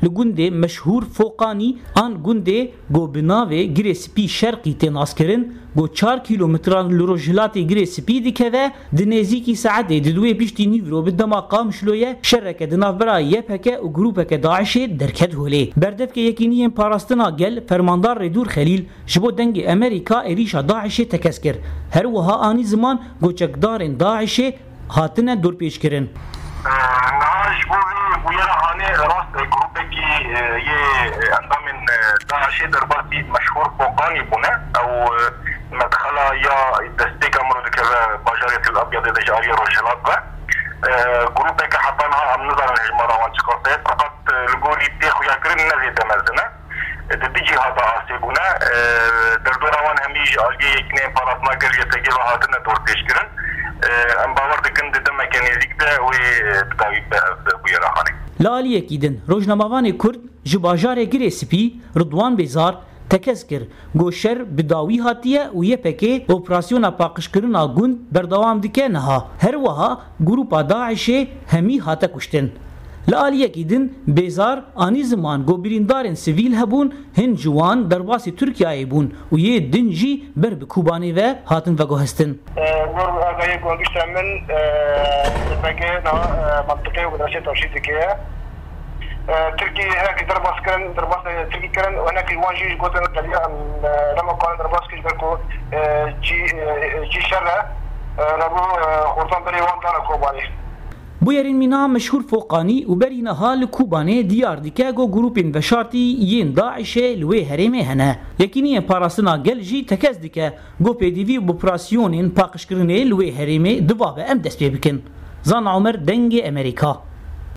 لگونده مشهور فوقانی آن گونده گو بناوه گره سپی شرقی تناس کرن گو 4 کیلومتران لروجلات گره سپی دیکه و دنزیکی ساعته ددوی پیشتی نیورو به دماغا مشلویه شرکه دناف برای یپکه و گروپکه داعش درکت هولی بردف که یکینی پاراستنا گل فرماندار ردور خلیل جبو دنگ امریکا ایریشا داعش تکس کر هر وها آنی زمان گو چکدار داعش هاتنه دور پیش کرن نهاش بويا هاني راس جروب كي يه انضم من داعش درباتي مشهور فوقاني بنا او مدخلا يا دستيك امرو كذا بجارية الابيض دجارية روشلات جروب كي حطانها ام نظر الجمرة وانشكوتات فقط الجوري تيخو يكرن نزي دمزنا تيجي هذا عاصبنا دردورا وان هميج الجي يكنين باراتنا قرية تجيبا هاتنا دور تشكرن ام باور دکن دم مکانیزیک ده و بداوی بوی راهانی لالی اکیدن روزنامه‌وان کرد جباجار گری سپی رضوان بیزار تکس کر گوشر بداوی هاتیه و یه پکی اپراسیون پاکشکرنا گوند بردوام دکه نها هر وها گروپا داعش همی هاته کشتن لالی اکیدن بیزار آنی زمان گو بریندارن سیویل هبون هن جوان درباسی ترکیه بون و یه دنجی بر بکوبانی و هاتن و گوهستن نور آگاهی گوندشت من بگه منطقه و مدرسه توشید که تركي هناك درباس تركي كرن وهناك الواجي قلت طبيعا لما كان درباس كي بالكو جي شرع ربو خرطان بري وان دانا كوباني بویرین مینا مشهور فوقانی و برین حال کوبانه دیار دیکه گو گروپین وشارتی ین داعش لوی هرمه هنه یکینی پاراستنا گلجی تکز دیکه گو پیدیوی و اپراسیونین پاکشکرنه لوی هرمه دوابه ام دست بکن زان عمر دنگ امریکا